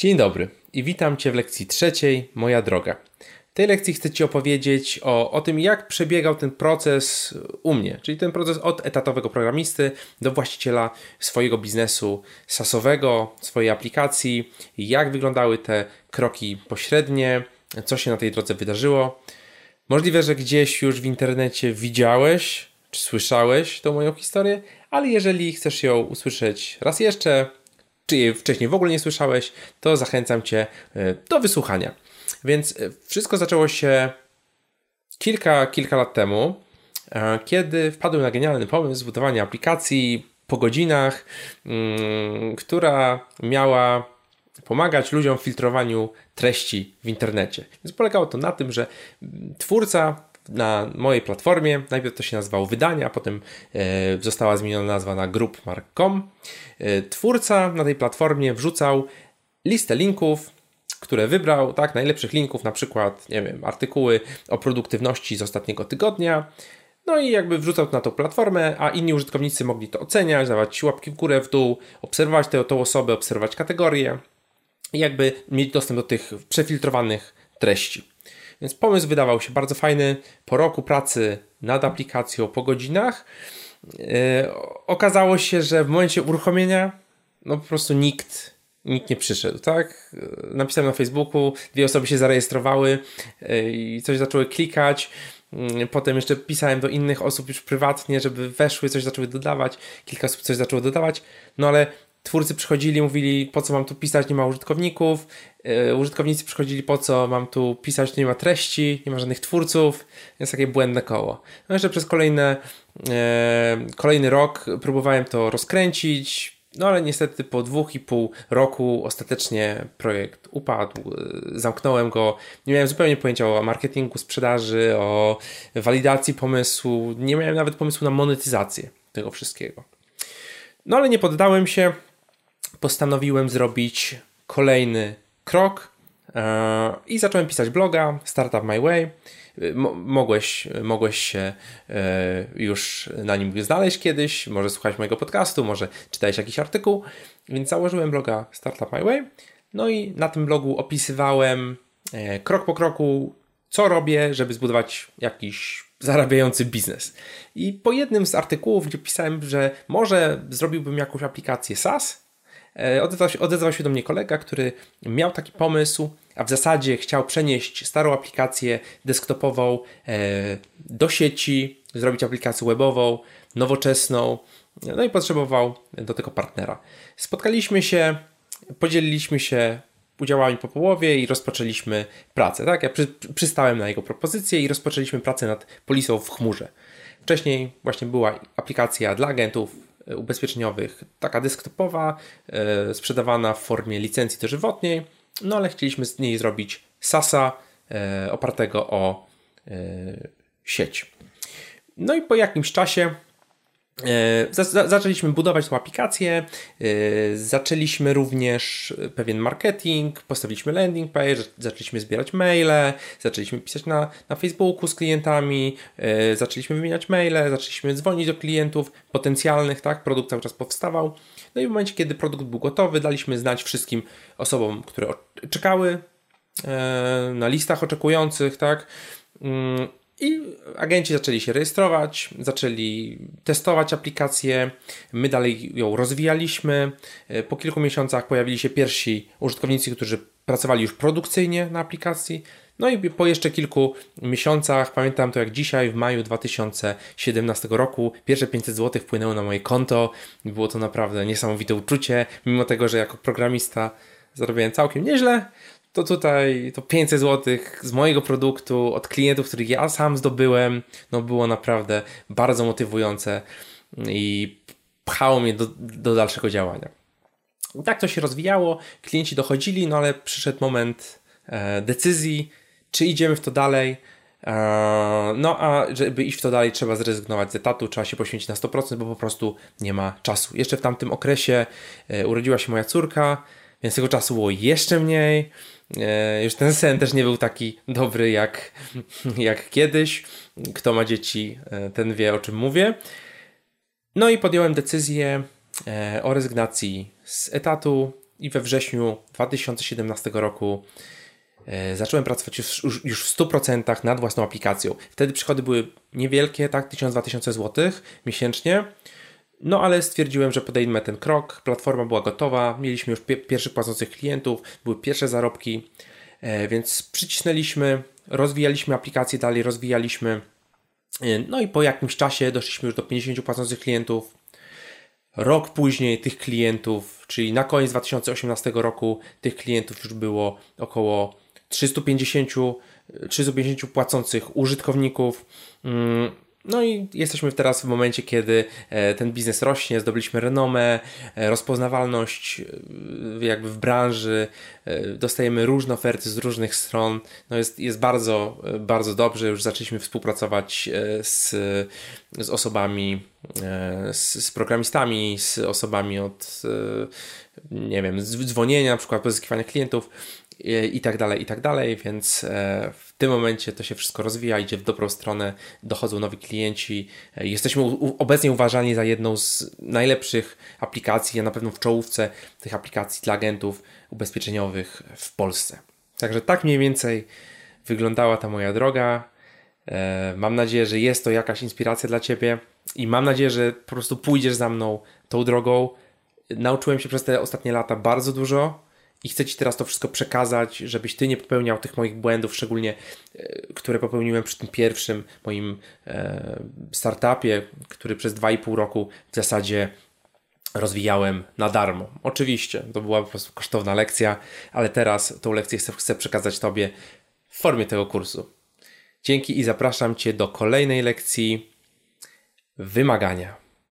Dzień dobry i witam Cię w lekcji trzeciej, Moja droga. W tej lekcji chcę Ci opowiedzieć o tym, jak przebiegał ten proces u mnie, czyli ten proces od etatowego programisty do właściciela swojego biznesu SaaS-owego, swojej aplikacji, jak wyglądały te kroki pośrednie, co się na tej drodze wydarzyło. Możliwe, że gdzieś już w internecie widziałeś czy słyszałeś tą moją historię, ale jeżeli chcesz ją usłyszeć raz jeszcze, czy jej wcześniej w ogóle nie słyszałeś, to zachęcam Cię do wysłuchania. Więc wszystko zaczęło się kilka lat temu, kiedy wpadłem na genialny pomysł zbudowania aplikacji po godzinach, która miała pomagać ludziom w filtrowaniu treści w internecie. Więc polegało to na tym, że twórca na mojej platformie, najpierw to się nazywało Wydania, potem została zmieniona nazwa na groupmark.com. Twórca na tej platformie wrzucał listę linków, które wybrał, tak, najlepszych linków, na przykład, nie wiem, artykuły o produktywności z ostatniego tygodnia. No i jakby wrzucał to na tą platformę, a inni użytkownicy mogli to oceniać, dawać łapki w górę, w dół, obserwować tą osobę, obserwować kategorie i jakby mieć dostęp do tych przefiltrowanych treści. Więc pomysł wydawał się bardzo fajny. Po roku pracy nad aplikacją, po godzinach, okazało się, że w momencie uruchomienia no po prostu nikt nie przyszedł, tak? Napisałem na Facebooku, 2 osoby się zarejestrowały i coś zaczęły klikać. Potem jeszcze pisałem do innych osób już prywatnie, żeby weszły, coś zaczęły dodawać. Kilka osób coś zaczęło dodawać, no ale twórcy przychodzili, mówili, po co mam tu pisać, nie ma użytkowników. Użytkownicy przychodzili, po co mam tu pisać, nie ma treści, nie ma żadnych twórców. Jest takie błędne koło. No jeszcze przez kolejny rok próbowałem to rozkręcić, no ale niestety po 2,5 roku ostatecznie projekt upadł, zamknąłem go. Nie miałem zupełnie pojęcia o marketingu, sprzedaży, o walidacji pomysłu. Nie miałem nawet pomysłu na monetyzację tego wszystkiego. No ale nie poddałem się. Postanowiłem zrobić kolejny krok i zacząłem pisać bloga Startup My Way. Mogłeś się już na nim znaleźć kiedyś, może słuchać mojego podcastu, może czytałeś jakiś artykuł, więc założyłem bloga Startup My Way. No i na tym blogu opisywałem krok po kroku, co robię, żeby zbudować jakiś zarabiający biznes. I po jednym z artykułów, gdzie pisałem, że może zrobiłbym jakąś aplikację SaaS, odezwał się do mnie kolega, który miał taki pomysł, a w zasadzie chciał przenieść starą aplikację desktopową do sieci, zrobić aplikację webową, nowoczesną, no i potrzebował do tego partnera. Spotkaliśmy się, podzieliliśmy się udziałami po połowie i rozpoczęliśmy pracę. Tak? Ja przystałem na jego propozycję i rozpoczęliśmy pracę nad polisą w chmurze. Wcześniej właśnie była aplikacja dla agentów ubezpieczeniowych, taka desktopowa, sprzedawana w formie licencji dożywotniej, no ale chcieliśmy z niej zrobić SaaS-a opartego o sieć. No i po jakimś czasie zaczęliśmy budować tą aplikację, zaczęliśmy również pewien marketing, postawiliśmy landing page, zaczęliśmy zbierać maile, zaczęliśmy pisać na Facebooku z klientami, zaczęliśmy wymieniać maile, zaczęliśmy dzwonić do klientów potencjalnych, tak, produkt cały czas powstawał. No i w momencie, kiedy produkt był gotowy, daliśmy znać wszystkim osobom, które czekały na listach oczekujących, tak, i agenci zaczęli się rejestrować, zaczęli testować aplikację, my dalej ją rozwijaliśmy. Po kilku miesiącach pojawili się pierwsi użytkownicy, którzy pracowali już produkcyjnie na aplikacji. No i po jeszcze kilku miesiącach, pamiętam to jak dzisiaj, w maju 2017 roku, pierwsze 500 zł wpłynęło na moje konto. Było to naprawdę niesamowite uczucie, mimo tego, że jako programista zarabiałem całkiem nieźle. To tutaj to 500 zł z mojego produktu od klientów, których ja sam zdobyłem, no było naprawdę bardzo motywujące i pchało mnie do dalszego działania. I tak to się rozwijało, klienci dochodzili, no ale przyszedł moment decyzji, czy idziemy w to dalej. No a żeby iść w to dalej, trzeba zrezygnować z etatu, trzeba się poświęcić na 100%, bo po prostu nie ma czasu. Jeszcze w tamtym okresie urodziła się moja córka, więc tego czasu było jeszcze mniej. Już ten sen też nie był taki dobry jak kiedyś. Kto ma dzieci, ten wie, o czym mówię. No i podjąłem decyzję o rezygnacji z etatu i we wrześniu 2017 roku zacząłem pracować już w 100% nad własną aplikacją. Wtedy przychody były niewielkie, tak, 1000-2000 zł miesięcznie, no ale stwierdziłem, że podejmę ten krok, platforma była gotowa, mieliśmy już pierwszych płacących klientów, były pierwsze zarobki, więc przycisnęliśmy, rozwijaliśmy aplikację dalej, rozwijaliśmy, no i po jakimś czasie doszliśmy już do 50 płacących klientów. Rok później tych klientów, czyli na koniec 2018 roku tych klientów już było około 350 płacących użytkowników. No i jesteśmy teraz w momencie, kiedy ten biznes rośnie, zdobyliśmy renomę, rozpoznawalność jakby w branży, dostajemy różne oferty z różnych stron. No jest bardzo, bardzo dobrze, już zaczęliśmy współpracować z osobami, z programistami, z osobami od, nie wiem, dzwonienia, na przykład pozyskiwania klientów i tak dalej, więc w tym momencie to się wszystko rozwija, idzie w dobrą stronę, dochodzą nowi klienci. Jesteśmy obecnie uważani za jedną z najlepszych aplikacji, a na pewno w czołówce tych aplikacji dla agentów ubezpieczeniowych w Polsce. Także tak mniej więcej wyglądała ta moja droga. Mam nadzieję, że jest to jakaś inspiracja dla Ciebie i mam nadzieję, że po prostu pójdziesz za mną tą drogą. Nauczyłem się przez te ostatnie lata bardzo dużo i chcę Ci teraz to wszystko przekazać, żebyś Ty nie popełniał tych moich błędów, szczególnie które popełniłem przy tym pierwszym moim startupie, który przez 2,5 roku w zasadzie rozwijałem na darmo. Oczywiście, to była po prostu kosztowna lekcja, ale teraz tą lekcję chcę przekazać Tobie w formie tego kursu. Dzięki i zapraszam Cię do kolejnej lekcji wymagania.